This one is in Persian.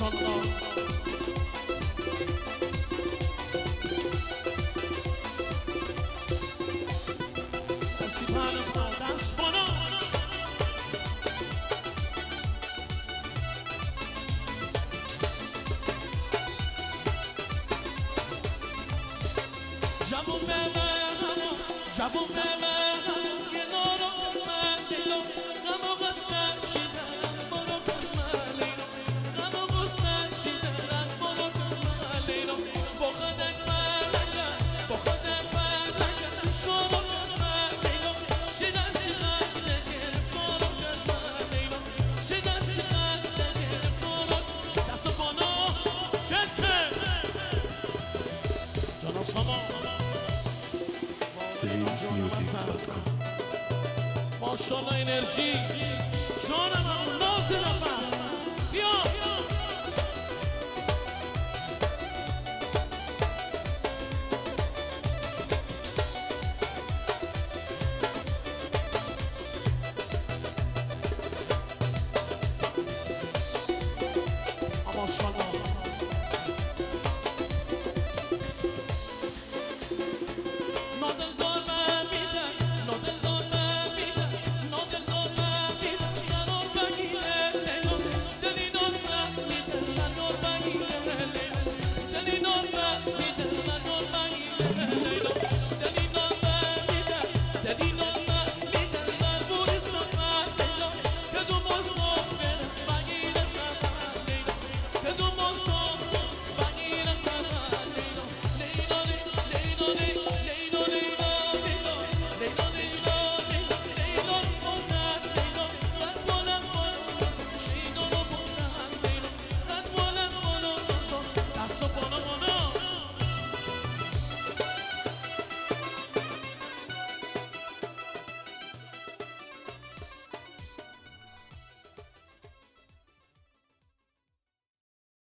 ماشاءالله دستی پهلوان دست بالا جوون بلم جوون بلم یه نارو من دیلو غم و غصه شیدن برو من لیلو غم و غصه شیدن برو من لیلو با خودک من لگن با خودک من لگن شروع من لیلو شیدن شیدن نگیر برو من لیلو شیدن شیدن نگیر برو دست بالا کته جانا ساما SaveMusic.com ماشاءالله انرژی جانم هم ناز نفس